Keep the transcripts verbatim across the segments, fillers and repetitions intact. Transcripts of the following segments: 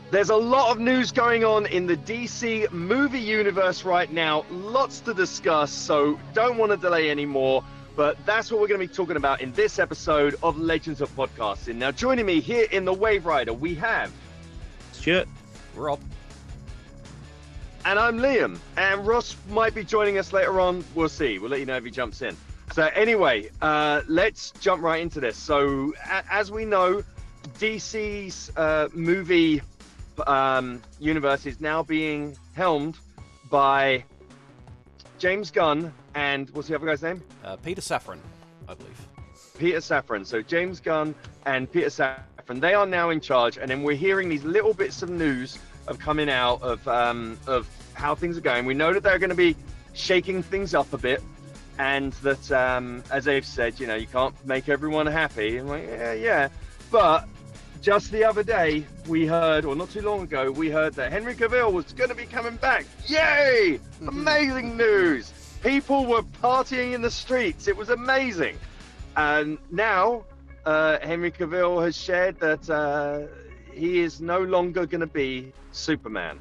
There's a lot of news going on in the D C movie universe right now. Lots to discuss, so don't want to delay anymore. But that's what we're going to be talking about in this episode of Legends of Podcasting. Now, joining me here in the Wave Rider, we have Stuart, Rob, and I'm Liam. And Ross might be joining us later on. We'll see. We'll let you know if he jumps in. So anyway, uh, let's jump right into this. So as we know, D C's uh, movie um, universe is now being helmed by James Gunn and what's the other guy's name? uh, Peter Safran, I believe. Peter Safran. So James Gunn and Peter Safran, they are now in charge. And then we're hearing these little bits of news of coming out of um, of how things are going. We know that they're going to be shaking things up a bit, and that um, as they've said, you know, you can't make everyone happy. I'm like, yeah, yeah. But just the other day, we heard, or not too long ago, we heard that Henry Cavill was going to be coming back. Yay! Amazing news. People were partying in the streets. It was amazing. And now, uh, Henry Cavill has shared that uh, he is no longer going to be Superman.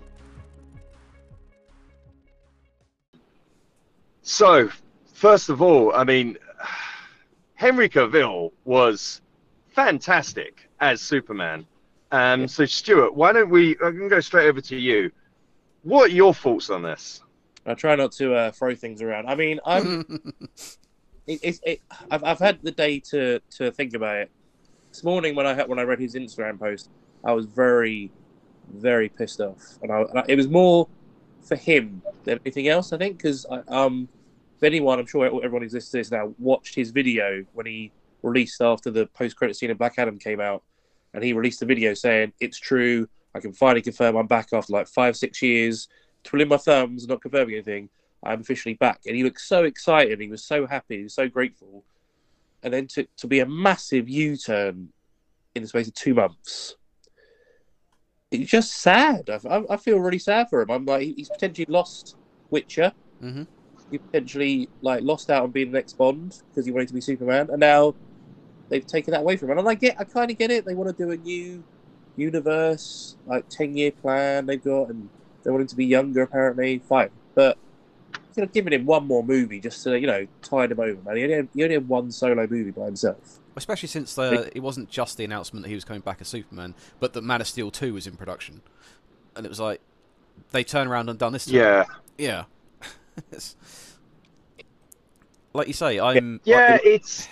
So, first of all, I mean, Henry Cavill was fantastic as Superman. Um, so, Stuart, why don't we, I can go straight over to you. What are your thoughts on this? I try not to uh, throw things around. I mean, I'm. it, it, it, I've I've had the day to, to think about it. This morning, when I had, when I read his Instagram post, I was very, very pissed off, and, I, and I, it was more for him than anything else. I think because um, if anyone, I'm sure everyone who's listening to this now watched his video when he released after the post-credit scene of Black Adam came out, and he released a video saying it's true. I can finally confirm I'm back after like five, six years. Twiddling my thumbs, not confirming anything. I'm officially back, and he looked so excited. He was so happy. He was so grateful, and then to to be a massive U-turn in the space of two months. It's just sad. I, I feel really sad for him. I'm like, he's potentially lost Witcher. Mm-hmm. He potentially like lost out on being the next Bond because he wanted to be Superman, and now they've taken that away from him. And I get, I kind of get it. They want to do a new universe, like ten-year plan they've got, and they want him to be younger, apparently. Fine. But you know, giving him one more movie just to, you know, tide him over, man. He only had, he only had one solo movie by himself. Especially since the, it wasn't just the announcement that he was coming back as Superman, but that Man of Steel two was in production. And it was like, they turned around and done this to Yeah. him. Yeah. It's, like you say, I'm... Yeah, I, it's...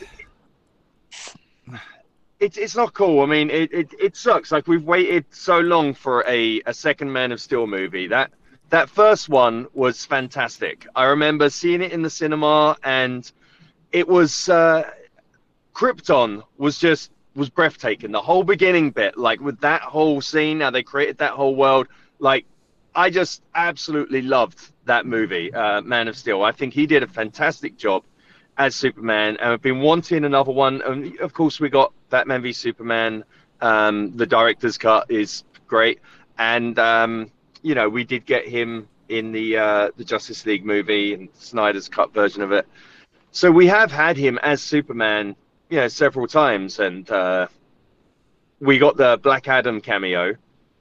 It's it's not cool. I mean, it, it, it sucks. Like, we've waited so long for a, a second Man of Steel movie. That that first one was fantastic. I remember seeing it in the cinema, and it was uh, Krypton was just was breathtaking. The whole beginning bit, like with that whole scene, how they created that whole world. Like, I just absolutely loved that movie, uh, Man of Steel. I think he did a fantastic job as Superman, and I've been wanting another one. And of course, we got Batman v Superman. Um, the director's cut is great, and um, you know, we did get him in the uh, the Justice League movie and Snyder's cut version of it. So we have had him as Superman, you know, several times, and uh, we got the Black Adam cameo.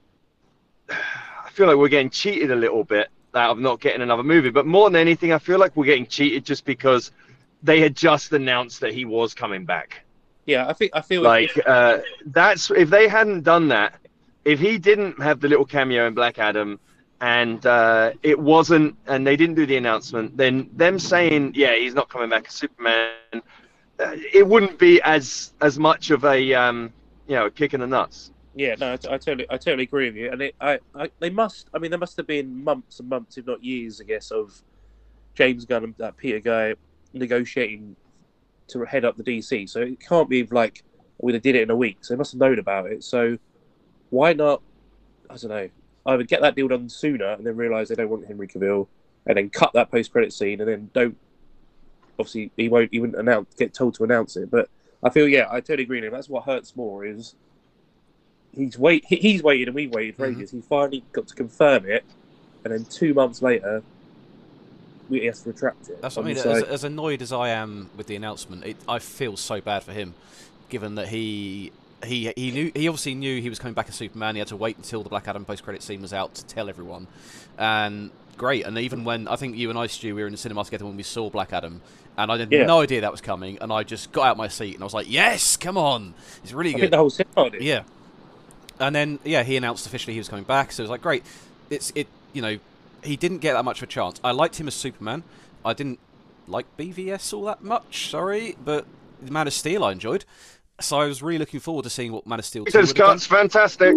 I feel like we're getting cheated a little bit out of not getting another movie, but more than anything, I feel like we're getting cheated just because they had just announced that he was coming back. Yeah, I think I feel like if, uh, that's if they hadn't done that, if he didn't have the little cameo in Black Adam, and uh, it wasn't, and they didn't do the announcement, then them saying, yeah, he's not coming back as Superman, uh, it wouldn't be as as much of a um, you know, a kick in the nuts. Yeah, no, I, I totally, I totally agree with you. And it, I, I, they must. I mean, there must have been months and months, if not years, I guess, of James Gunn and that Peter guy negotiating to head up the D C. So it can't be like, well, they did it in a week. So they must have known about it. So why not? I don't know. Either get that deal done sooner and then realise they don't want Henry Cavill, and then cut that post-credit scene, and then don't. Obviously, he won't even announce, get told to announce it. But I feel, yeah, I totally agree with him. That's what hurts more is he's wait he's waited and we waited for Mhm. ages. He finally got to confirm it, and then two months later, we have to retract it. That's what I I'm mean. just As, like- as annoyed as I am with the announcement, it, I feel so bad for him, given that he he he knew he obviously knew he was coming back as Superman. He had to wait until the Black Adam post-credit scene was out to tell everyone. And great. And even when I think you and I, Stu, we were in the cinema together when we saw Black Adam, and I had Yeah. no idea that was coming, and I just got out my seat and I was like, "Yes, come on, it's really I good." think the whole cinema did. Yeah. And then yeah, he announced officially he was coming back, so it was like great. It's it you know he didn't get that much of a chance. I liked him as Superman. I didn't like B V S all that much, sorry, but Man of Steel I enjoyed. So I was really looking forward to seeing what Man of Steel two Because would have Scott's fantastic.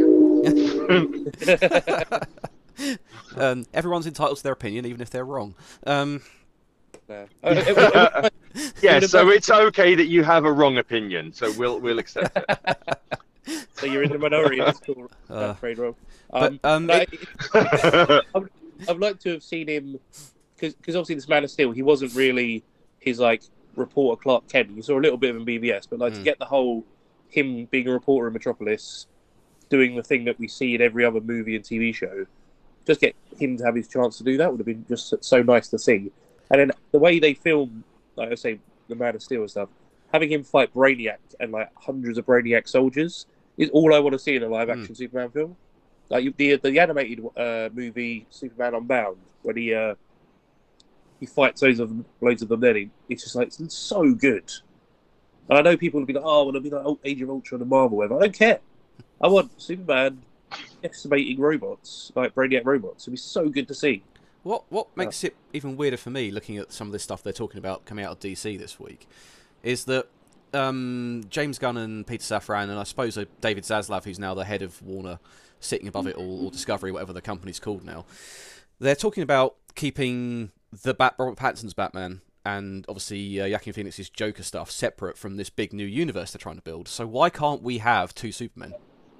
done. um, everyone's entitled to their opinion, even if they're wrong. Um, No. Uh, it- it- it- Yeah, it- so it's okay that you have a wrong opinion. So we'll we'll accept it. so you're in the minority. That's cool. Uh, That's very wrong. but, Um, um, no, it- it- I'd like to have seen him because obviously this Man of Steel, he wasn't really his like reporter Clark Kent. You saw a little bit of him in B B S, but like to Mm. get the whole him being a reporter in Metropolis, doing the thing that we see in every other movie and T V show, just get him to have his chance to do that would have been just so nice to see. And then the way they film, like I say, the Man of Steel and stuff, having him fight Brainiac and like hundreds of Brainiac soldiers is all I want to see in a live action Superman film. Like you- the the animated uh, movie Superman Unbound, when he uh, he fights loads of them, loads of them. Then he, it's just like it's so good. And I know people will be like, "Oh, well, it'll be like oh, Age of Ultron and Marvel." Whatever. I don't care. I want Superman estimating robots like Brainiac robots. It'd be so good to see. What what makes it even weirder for me, looking at some of this stuff they're talking about coming out of D C this week, is that um, James Gunn and Peter Safran, and I suppose uh, David Zaslav, who's now the head of Warner, sitting above it all, or Discovery, whatever the company's called now, they're talking about keeping the Bat Robert Pattinson's Batman and obviously uh, Joaquin Phoenix's Joker stuff separate from this big new universe they're trying to build. So why can't we have two Supermen?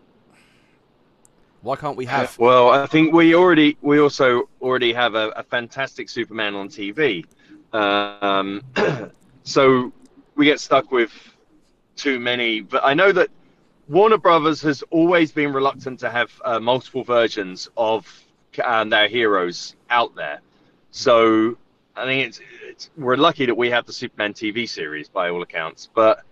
Why can't we have? Well, I think we already we also already have a, a fantastic Superman on T V. Um, so we get stuck with too many. But I know that Warner Brothers has always been reluctant to have uh, multiple versions of um, their heroes out there. So I think it's, it's we're lucky that we have the Superman T V series by all accounts. But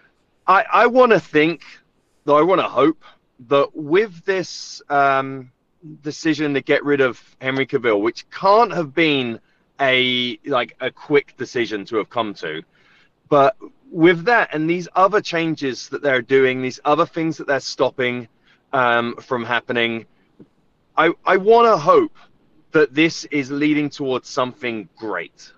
I I want to think, though I want to hope, that with this um, decision to get rid of Henry Cavill, which can't have been a like a quick decision to have come to, but with that and these other changes that they're doing, these other things that they're stopping um, from happening, I I want to hope that this is leading towards something great.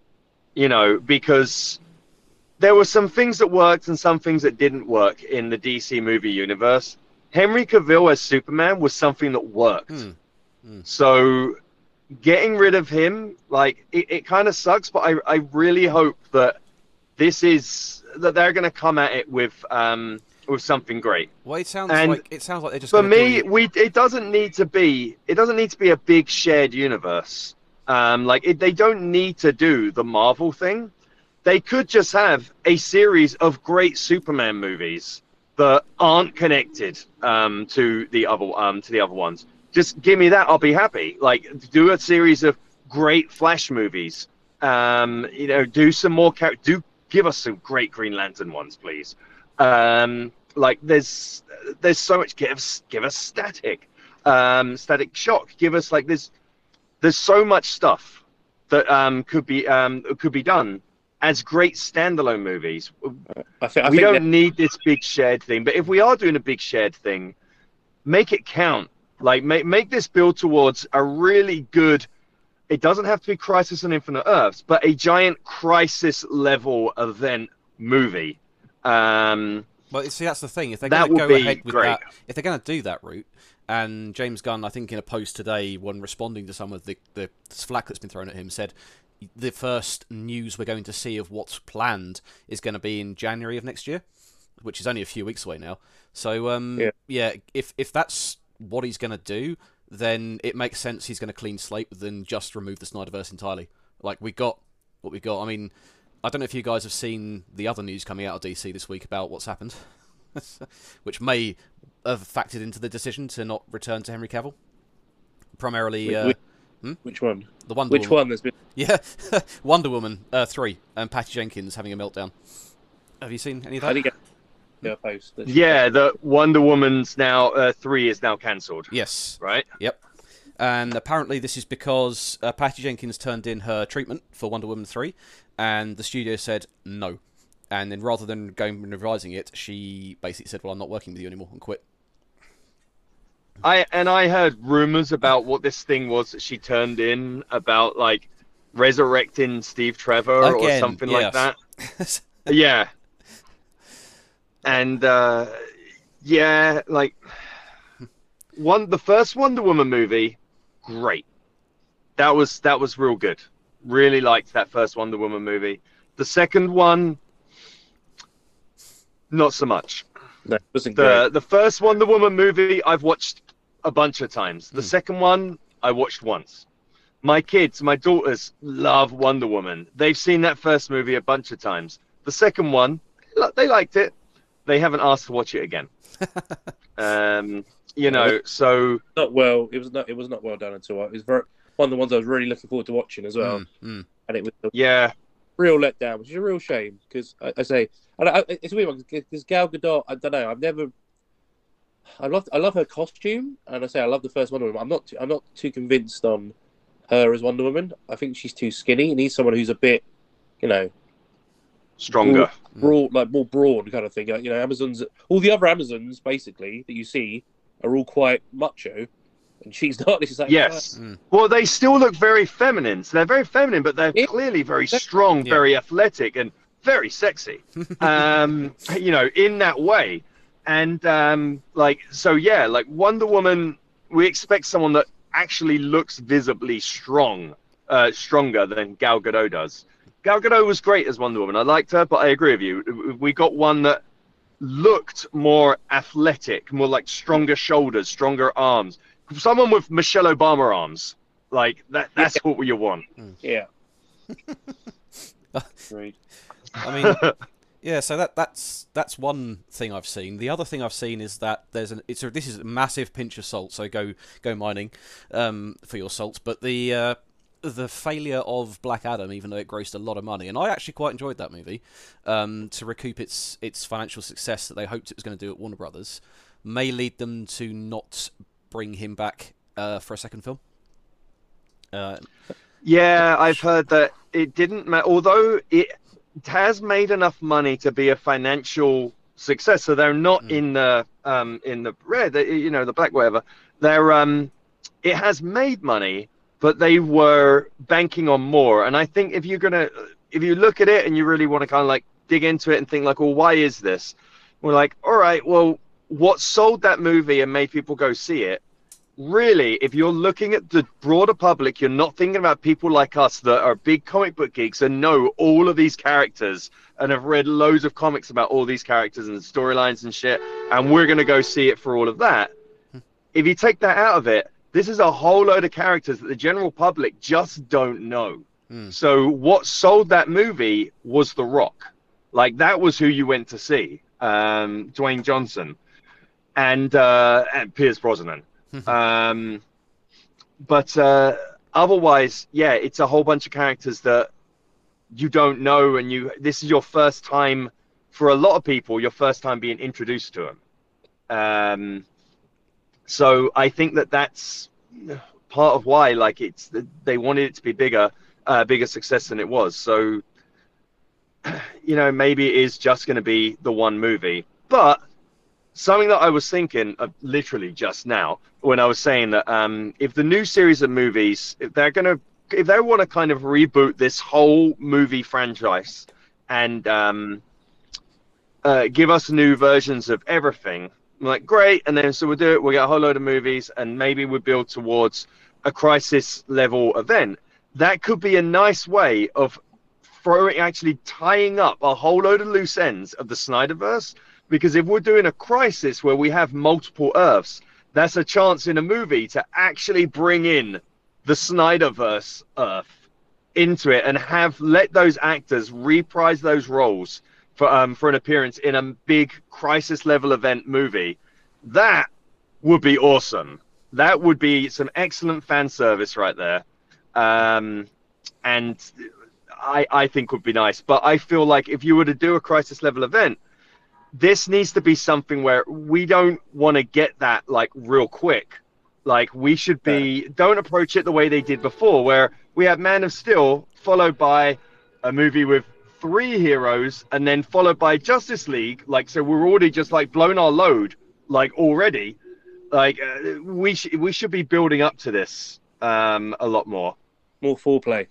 You know, because there were some things that worked and some things that didn't work in the D C movie universe. Henry Cavill as Superman was something that worked. Hmm. Hmm. So getting rid of him, like, it, it kind of sucks, but I, I really hope that this is, that they're going to come at it with um, with something great. Well, it sounds And like it sounds like they're just. For gonna me, do... we it doesn't need to be it doesn't need to be a big shared universe. Um, like it, they don't need to do the Marvel thing. They could just have a series of great Superman movies that aren't connected um, to the other um, to the other ones. Just give me that, I'll be happy. Like do a series of great Flash movies. Um, you know, do some more. Char- do give us some great Green Lantern ones, please. Um, like there's there's so much. Give us give us Static, um, Static Shock. Give us like this. There's so much stuff that um, could be um, could be done as great standalone movies. I think, I we think don't that- need this big shared thing, but if we are doing a big shared thing, make it count. Like make make this build towards a really good. It doesn't have to be Crisis on Infinite Earths, but a giant Crisis level event movie. Um, Well, see, that's the thing. If they're That going to would go be ahead with great. that, if they're going to do that route, and James Gunn, I think in a post today, when responding to some of the the flack that's been thrown at him, said the first news we're going to see of what's planned is going to be in January of next year, which is only a few weeks away now. So, um, Yeah. yeah, if if that's what he's going to do, then it makes sense he's going to clean slate than just remove the Snyderverse entirely. Like we got what we got. I mean, I don't know if you guys have seen the other news coming out of D C this week about what's happened, which may have factored into the decision to not return to Henry Cavill. Primarily, uh, Which, hmm? which one? the Wonder Which Woman. one? There's been. Yeah, Wonder Woman uh, three and Patty Jenkins having a meltdown. Have you seen any of I that? think. her post. That she Yeah, the Wonder Woman's now uh, three is now cancelled. Yes. Right. Yep. And apparently this is because uh, Patty Jenkins turned in her treatment for Wonder Woman three, and the studio said no. And then rather than going and revising it, she basically said, well, I'm not working with you anymore, and quit. I And I heard rumours about what this thing was that she turned in about, like, resurrecting Steve Trevor Again, or something like yes. that. Yeah. And, uh, yeah, like, one the first Wonder Woman movie, great. That was that was real good. Really liked that first Wonder Woman movie. The second one, not so much. No, it wasn't The great. the first Wonder Woman movie I've watched a bunch of times. The Mm. second one I watched once. My kids, my daughters love Wonder Woman. They've seen that first movie a bunch of times. The second one, they liked it. They haven't asked to watch it again. um, you know, so Not well. It was not. It was not well done at all. It was very one of the ones I was really looking forward to watching as well, Mm, mm. and it was a yeah, real letdown, which is a real shame because I, I say, and I, it's a weird one because Gal Gadot. I don't know. I've never. I love. I love her costume, and I say I love the first Wonder Woman. I'm not. Too, I'm not too convinced on her as Wonder Woman. I think she's too skinny. It needs someone who's a bit, you know, stronger. broad, like more broad kind of thing. Like, you know, Amazons. All the other Amazons, basically, that you see, are all quite macho, and she's not. It's like, Yes. Mm. Well, they still look very feminine. So they're very feminine, but they're Yeah. clearly very strong, Yeah. very athletic, and very sexy. um, you know, in that way. And um, like, so yeah, like Wonder Woman, we expect someone that actually looks visibly strong, uh, stronger than Gal Gadot does. Gal Gadot was great as Wonder Woman. I liked her, but I agree with you. We got one that looked more athletic, more like stronger shoulders, stronger arms. Someone with Michelle Obama arms. Like that that's what you want. yeah. Agreed. I mean, yeah. So that that's that's one thing I've seen. The other thing I've seen is that there's an it's a, this is a massive pinch of salt. So go go mining um, for your salt. But the uh, the failure of Black Adam, even though it grossed a lot of money, and I actually quite enjoyed that movie, um, to recoup its its financial success that they hoped it was going to do at Warner Brothers, may lead them to not bring him back uh, for a second film. Uh, Yeah, I've heard that it didn't matter. Although it has made enough money to be a financial success, so they're not Mm. in the um in the red, the- you know, the black, whatever. They're um, it has made money, but they were banking on more. And I think if you're gonna, if you look at it and you really want to kind of like dig into it and think like, well, why is this? We're like, all right, well, what sold that movie and made people go see it? Really, if you're looking at the broader public, you're not thinking about people like us that are big comic book geeks and know all of these characters and have read loads of comics about all these characters and storylines and shit, and we're going to go see it for all of that. If you take that out of it, this is a whole load of characters that the general public just don't know. Mm. So what sold that movie was The Rock. Like, that was who you went to see, um, Dwayne Johnson and, uh, and Pierce Brosnan. um, but uh, otherwise, yeah, it's a whole bunch of characters that you don't know, and you this is your first time for a lot of people, your first time being introduced to them. Um, so I think that that's part of why, like, it's they wanted it to be bigger, uh, bigger success than it was. So, you know, maybe it is just going to be the one movie, but. Something that I was thinking of literally just now when I was saying that um, if the new series of movies, if they're gonna, if they want to kind of reboot this whole movie franchise and um, uh, give us new versions of everything, I'm like, great, and then so we'll do it. We'll get a whole load of movies, and maybe we'll build towards a crisis level event. That could be a nice way of throwing, actually tying up a whole load of loose ends of the Snyderverse. Because if we're doing a crisis where we have multiple Earths, that's a chance in a movie to actually bring in the Snyderverse Earth into it and have let those actors reprise those roles for um for an appearance in a big crisis level event movie. That would be awesome. That would be some excellent fan service right there. Um, and I I think would be nice. But I feel like if you were to do a crisis level event, this needs to be something where we don't want to get that like real quick. Like we should be, don't approach it the way they did before, where we have Man of Steel followed by a movie with three heroes and then followed by Justice League. Like, so we're already just like blown our load, like already. Like uh, we sh- we should be building up to this um, a lot more. More foreplay.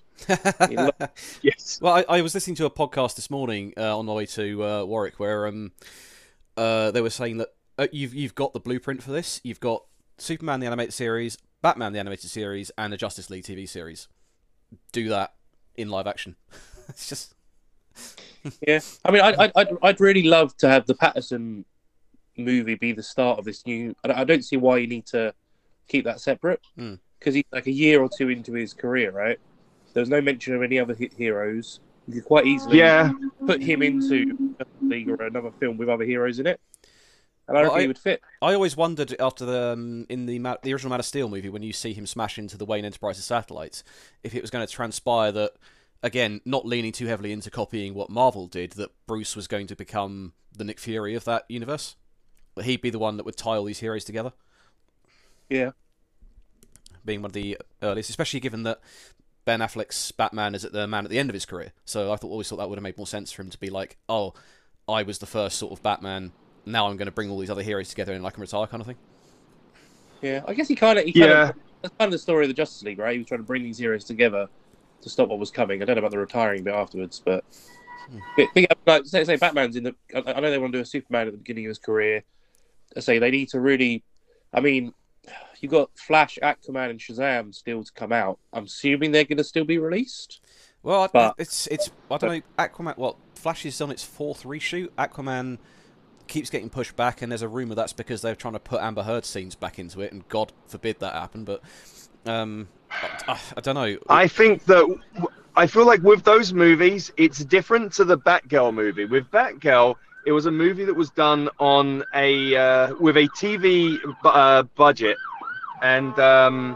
Yes. Well, I, I was listening to a podcast this morning uh, on the way to uh, Warwick, where um, uh, they were saying that uh, you've you've got the blueprint for this. You've got Superman the animated series, Batman the animated series, and the Justice League T V series. Do that in live action. It's just yeah. I mean, I'd, I'd I'd really love to have the Patterson movie be the start of this new. I don't see why you need to keep that separate because mm. he's like a year or two into his career, right? There's no mention of any other hit heroes. You could quite easily yeah. put him into a league or another film with other heroes in it, and I don't well, think I, he would fit. I always wondered after the um, in the the original Man of Steel movie, when you see him smash into the Wayne Enterprises satellites, if it was going to transpire that, again, not leaning too heavily into copying what Marvel did, that Bruce was going to become the Nick Fury of that universe, that he'd be the one that would tie all these heroes together. Yeah, being one of the earliest, especially given that Ben Affleck's Batman is at the man at the end of his career. So I thought always thought that would have made more sense for him to be like, oh, I was the first sort of Batman. Now I'm going to bring all these other heroes together and I can retire, kind of thing. Yeah, I guess he kind of. Yeah, that's kind of the story of the Justice League, right? He was trying to bring these heroes together to stop what was coming. I don't know about the retiring bit afterwards, but hmm. big, like say, say Batman's in the. I know they want to do a Superman at the beginning of his career. I say they need to really. I mean. You've got Flash, Aquaman, and Shazam still to come out. I'm assuming they're going to still be released. Well, but, it's it's I don't know. Aquaman. Well, Flash is on its fourth reshoot. Aquaman keeps getting pushed back, and there's a rumor that's because they're trying to put Amber Heard scenes back into it, and God forbid that happen. But um, I, I don't know. I think that I feel like with those movies, it's different to the Batgirl movie. With Batgirl, it was a movie that was done on a uh, with a T V uh, budget. And um,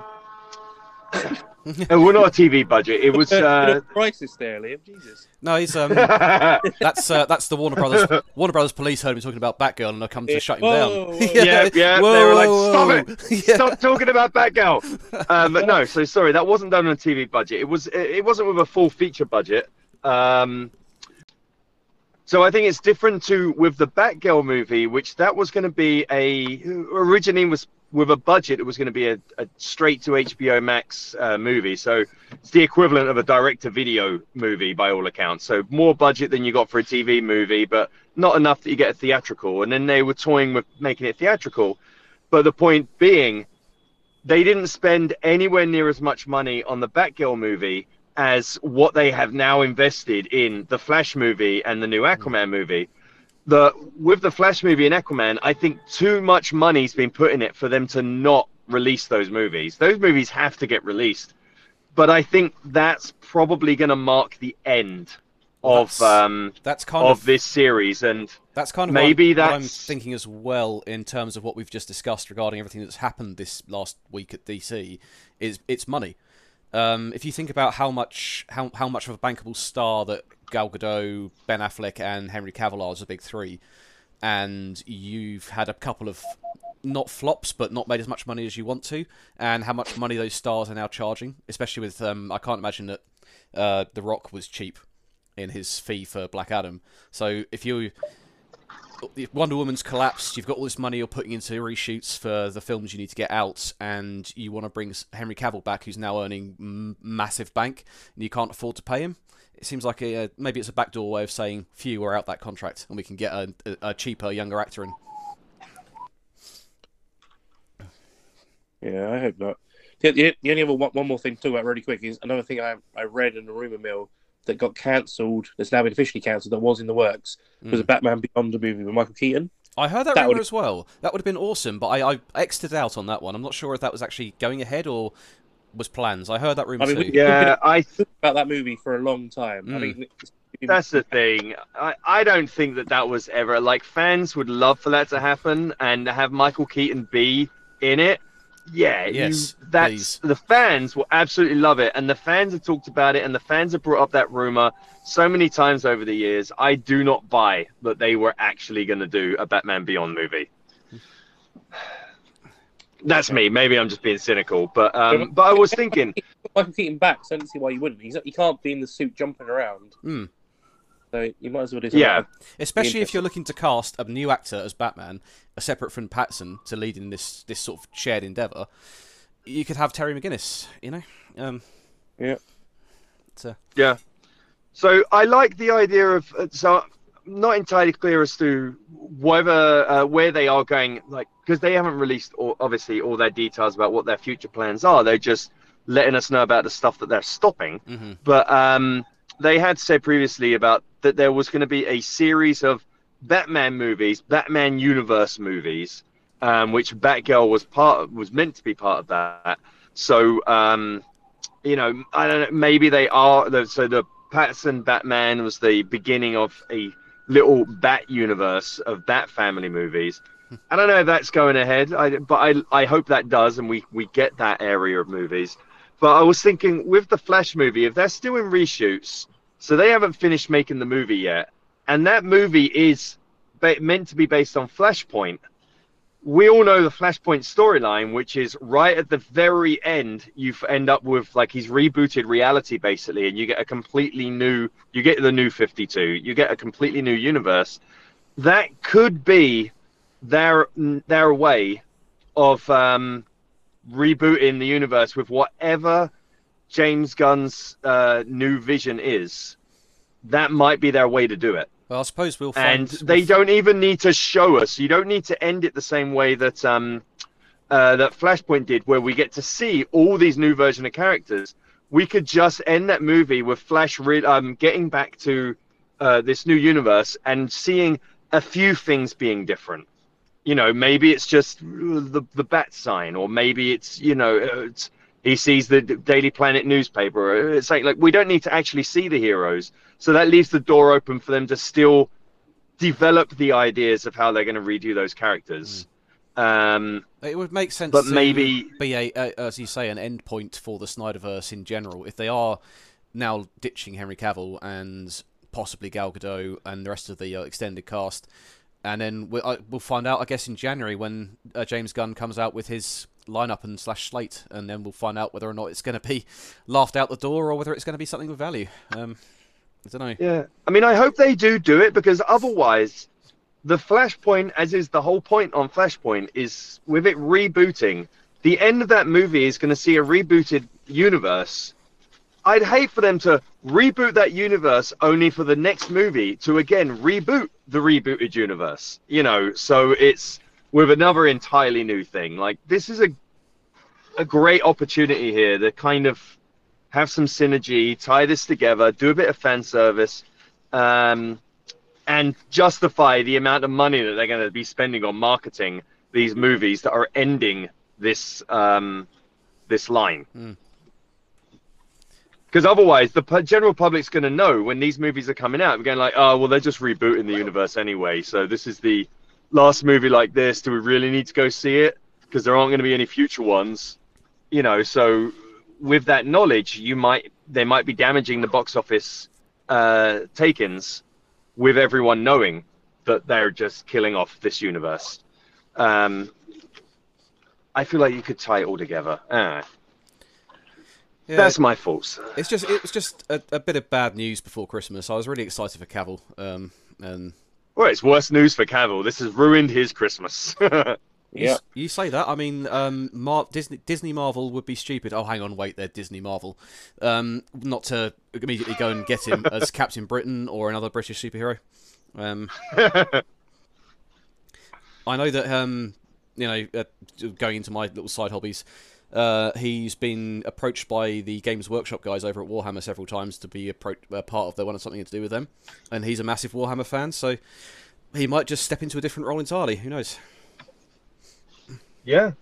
well, not a T V budget. It was uh, crisis there, Liam. Jesus. No, he's um, that's uh, that's the Warner Brothers. Warner Brothers police heard me talking about Batgirl, and I come to shut him whoa, down. Whoa. yeah, yeah. Whoa, they were like, "Stop it! Yeah. Stop talking about Batgirl." Um, but no, so sorry, that wasn't done on a T V budget. It was. It wasn't with a full feature budget. Um, so I think it's different to with the Batgirl movie, which that was going to be a originally was. With a budget, it was going to be a, a straight to H B O Max uh, movie. So it's the equivalent of a direct-to-video movie by all accounts. So more budget than you got for a T V movie, but not enough that you get a theatrical. And then they were toying with making it theatrical. But the point being, they didn't spend anywhere near as much money on the Batgirl movie as what they have now invested in the Flash movie and the new Aquaman movie. The with the Flash movie and Aquaman, I think too much money's been put in it for them to not release those movies. Those movies have to get released, but I think that's probably going to mark the end well, of that's, um that's kind of, of this series, and that's kind of maybe what, that's what I'm thinking as well in terms of what we've just discussed regarding everything that's happened this last week at D C. Is it's money. Um, if you think about how much how how much of a bankable star that Gal Gadot, Ben Affleck, and Henry Cavill are as the big three, and you've had a couple of not flops, but not made as much money as you want to, and how much money those stars are now charging, especially with um, I can't imagine that uh, The Rock was cheap in his fee for Black Adam. So if you if Wonder Woman's collapsed, you've got all this money you're putting into reshoots for the films you need to get out, and you want to bring Henry Cavill back, who's now earning m massive bank, and you can't afford to pay him. It seems like a, maybe it's a backdoor way of saying, phew, we're out that contract, and we can get a, a, a cheaper, younger actor in. Yeah, I hope not. The, the, the only other one, one more thing to talk about really quick is another thing I, I read in the rumour mill that got cancelled, that's now been officially cancelled, that was in the works, was mm. a Batman Beyond movie with Michael Keaton. I heard that, that rumour as well. That would have been awesome, but I, I exited out on that one. I'm not sure if that was actually going ahead or was plans. I heard that rumour I mean, too. We, yeah, I thought about that movie for a long time. Mm. I mean, that's the thing. I, I don't think that that was ever... Like, fans would love for that to happen and have Michael Keaton be in it. Yeah, Yes, you, that's please. the fans will absolutely love it, and the fans have talked about it, and the fans have brought up that rumor so many times over the years. I do not buy that they were actually going to do a Batman Beyond movie. That's me. Maybe I'm just being cynical, but um, but I was thinking, Michael Keaton back, so I don't see why you wouldn't. He's, he can't be in the suit jumping around. Mm. So you might as well do something. yeah, Especially if you're looking to cast a new actor as Batman, a separate from Pattinson, to lead in this this sort of shared endeavour. You could have Terry McGinnis, you know. Um, yeah. Uh... Yeah. So I like the idea of. Uh, so I'm not entirely clear as to whether uh, where they are going, like because they haven't released all, obviously all their details about what their future plans are. They're just letting us know about the stuff that they're stopping. Mm-hmm. But um, they had said previously about that there was going to be a series of Batman movies, Batman universe movies, um, which Batgirl was part of, was meant to be part of that. So. Um, You know, I don't know. Maybe they are. So the Pattinson Batman was the beginning of a little Bat universe of Bat family movies. I don't know if that's going ahead, I, but I I hope that does, and we we get that area of movies. But I was thinking with the Flash movie, if they're still in reshoots, so they haven't finished making the movie yet, and that movie is ba- meant to be based on Flashpoint. We all know the Flashpoint storyline, which is right at the very end, you end up with like he's rebooted reality basically, and you get a completely new, you get the new fifty-two, you get a completely new universe. That could be their their way of um, rebooting the universe with whatever James Gunn's uh, new vision is. That might be their way to do it. Well, I suppose we'll find... And they don't even need to show us. You don't need to end it the same way that um, uh, that Flashpoint did, where we get to see all these new version of characters. We could just end that movie with Flash re- um, getting back to uh, this new universe and seeing a few things being different. You know, maybe it's just the the bat sign, or maybe it's, you know, it's, he sees the Daily Planet newspaper. It's like, like we don't need to actually see the heroes. So that leaves the door open for them to still develop the ideas of how they're going to redo those characters. Mm. Um, it would make sense but to maybe... be, a, a, as you say, an end point for the Snyderverse in general. If they are now ditching Henry Cavill and possibly Gal Gadot and the rest of the uh, extended cast, and then we'll, uh, we'll find out, I guess, in January when uh, James Gunn comes out with his lineup and slash slate, and then we'll find out whether or not it's going to be laughed out the door or whether it's going to be something with value. Um, I don't know. Yeah, I mean, I hope they do do it, because otherwise, the Flashpoint, as is the whole point on Flashpoint, is with it rebooting. The end of that movie is going to see a rebooted universe. I'd hate for them to reboot that universe only for the next movie to again reboot the rebooted universe. You know, so it's with another entirely new thing. Like, this is a a great opportunity here to kind of have some synergy, tie this together, do a bit of fan service, um, and justify the amount of money that they're going to be spending on marketing these movies that are ending this um, this line. Because mm. otherwise, the general public's going to know when these movies are coming out. We're going like, oh, well, they're just rebooting the universe anyway, so this is the last movie like this. Do we really need to go see it? Because there aren't going to be any future ones. You know, so... with that knowledge, you might they might be damaging the box office uh, take-ins with everyone knowing that they're just killing off this universe. Um, I feel like you could tie it all together. Ah. Yeah, that's my fault. It's just it was just a, a bit of bad news before Christmas. I was really excited for Cavill, um, and well, it's worse news for Cavill. This has ruined his Christmas. Yeah, you, you say that. I mean, um, Mar- Disney, Disney Marvel would be stupid. Oh, hang on, wait, they're Disney Marvel. Um, not to immediately go and get him as Captain Britain or another British superhero. Um, I know that, um, you know, uh, going into my little side hobbies, uh, he's been approached by the Games Workshop guys over at Warhammer several times to be a pro- uh, part of. They wanted something to do with them, and he's a massive Warhammer fan, so he might just step into a different role entirely. Who knows? Yeah.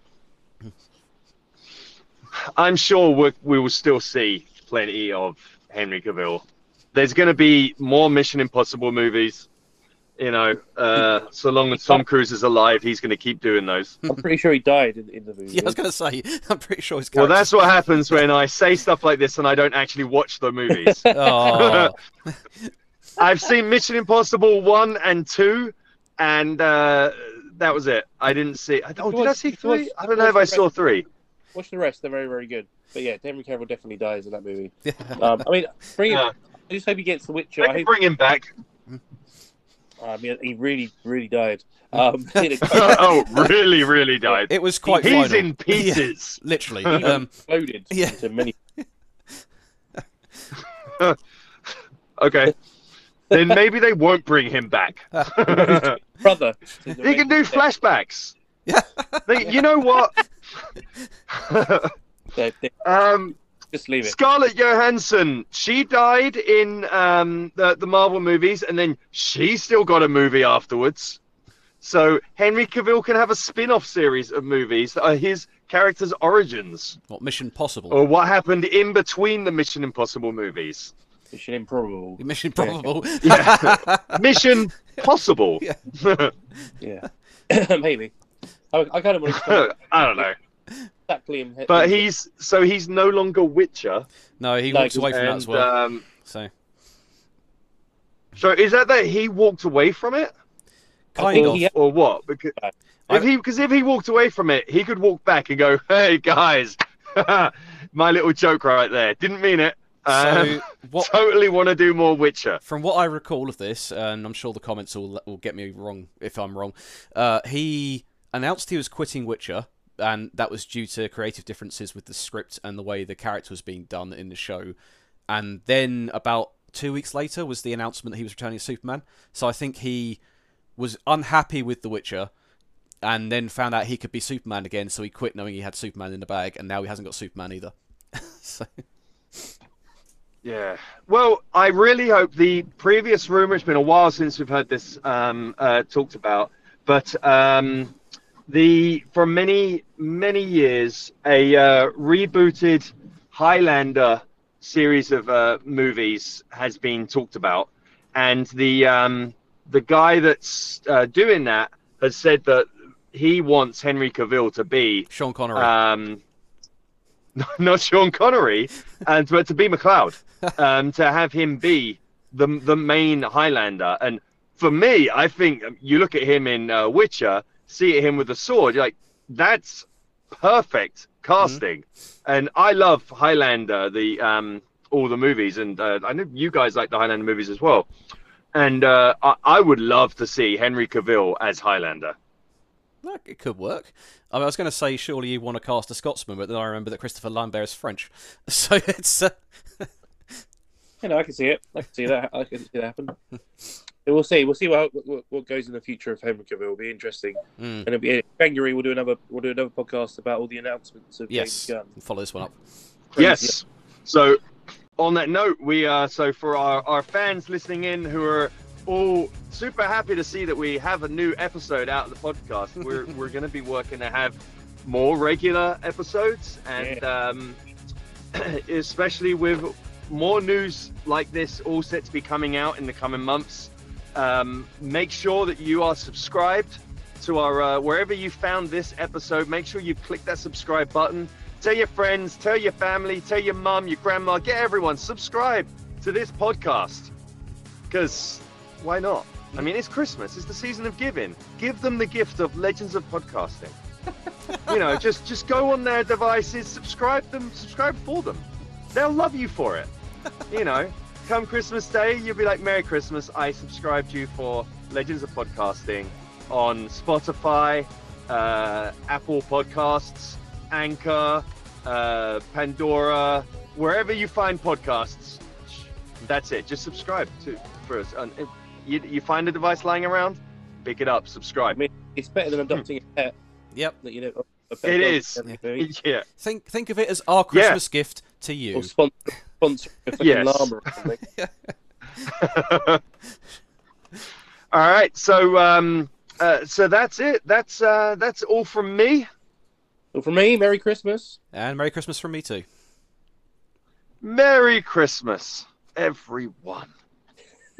I'm sure we we will still see plenty of Henry Cavill. There's going to be more Mission Impossible movies. You know, uh, so long as Tom Cruise is alive, he's going to keep doing those. I'm pretty sure he died in, in the movie. Yeah, I was going to say, I'm pretty sure his Well, character's... that's what happens when I say stuff like this and I don't actually watch the movies. Oh. I've seen Mission Impossible one and two, and uh, that was it. I didn't see. Oh, did I see three? I don't know if I saw three. Watch the rest; they're very, very good. But yeah, Henry Cavill definitely dies in that movie. Yeah. Um, I mean, bring him. Yeah. I just hope he gets The Witcher. I I can hope, bring him back. I mean, he really, really died. Um, Oh, really, really died. It was quite He's final. in pieces. Yeah, literally. he Um, exploded yeah. into many. Okay. Then maybe they won't bring him back. Brother. He can do flashbacks. Yeah. They, you know what? They- they- um, Just leave it. Scarlett Johansson, she died in um, the, the Marvel movies, and then she still got a movie afterwards. So Henry Cavill can have a spin-off series of movies that are his character's origins, what, Mission Possible? or what happened in between the Mission Impossible movies. Mission Improbable. Mission Improbable. Yeah. Mission Possible. Yeah. Yeah. Maybe. I, I kind of want to I don't know. exactly him. But he's so he's no longer Witcher. No, he No, walks away from that And, as well. um, So, so is that that he walked away from it? kind think of. he- Or what? Because I- if he because if he walked away from it, he could walk back and go, "Hey guys, my little joke right there. Didn't mean it. Uh, So, what, totally want to do more Witcher." from what I recall of this, and I'm sure the comments will will get me wrong if I'm wrong, uh, he announced he was quitting Witcher, and that was due to creative differences with the script and the way the character was being done in the show. And then about two weeks later was the announcement that he was returning as Superman. So I think he was unhappy with The Witcher, and then found out he could be Superman again, so he quit knowing he had Superman in the bag, and now he hasn't got Superman either. So... Yeah. Well, I really hope the previous rumor. It's been a while since we've heard this um, uh, talked about, but um, the for many many years a uh, rebooted Highlander series of uh, movies has been talked about, and the um, the guy that's uh, doing that has said that he wants Henry Cavill to be Sean Connery. um, not Sean Connery, and but to be McLeod, um, to have him be the the main Highlander. And for me, I think you look at him in uh, Witcher, see him with a sword, you're like, that's perfect casting. Mm-hmm. And I love Highlander, the um, all the movies, and uh, I know you guys like the Highlander movies as well. And uh, I, I would love to see Henry Cavill as Highlander. Look, it could work. I, mean, I was going to say, surely you want to cast a Scotsman, but then I remember that Christopher Lambert is French. So it's... Uh... You know, I can see it. I can see that. I can see that happen. We'll see. We'll see what, what what goes in the future of Henry Cavill. It'll be interesting. Mm. And it'll be in January. We'll do another. We'll do another podcast about all the announcements of Yes, James Gunn. follow this one up. Crazy. Yes. So, on that note, we uh, so for our, our fans listening in who are all super happy to see that we have a new episode out of the podcast, we're we're going to be working to have more regular episodes, and Yeah. um, especially with more news like this all set to be coming out in the coming months. Um, make sure that you are subscribed to our uh, wherever you found this episode. Make sure you click that subscribe button. Tell your friends, tell your family, tell your mum, your grandma, get everyone subscribe to this podcast, because why not? I mean, it's Christmas, it's the season of giving. Give them the gift of Legends of Podcasting. You know, just just go on their devices, subscribe them, subscribe for them. They'll love you for it. You know, come Christmas Day, you'll be like, Merry Christmas, I subscribed you for Legends of Podcasting on Spotify, uh, Apple Podcasts, Anchor, uh, Pandora, wherever you find podcasts. That's it. Just subscribe to for us. And if you, you find a device lying around, pick it up, subscribe. I mean, it's better than adopting a pet. Yep. That, you know, a pet It dog is. and everything. Yeah. Think think of it as our Christmas gift to you. Or sponsor, sponsor a fucking Yes. llama or something. All right. So um, uh, so that's it. That's uh, that's all from me. Well, from me, Merry Christmas. And Merry Christmas from me too. Merry Christmas, everyone.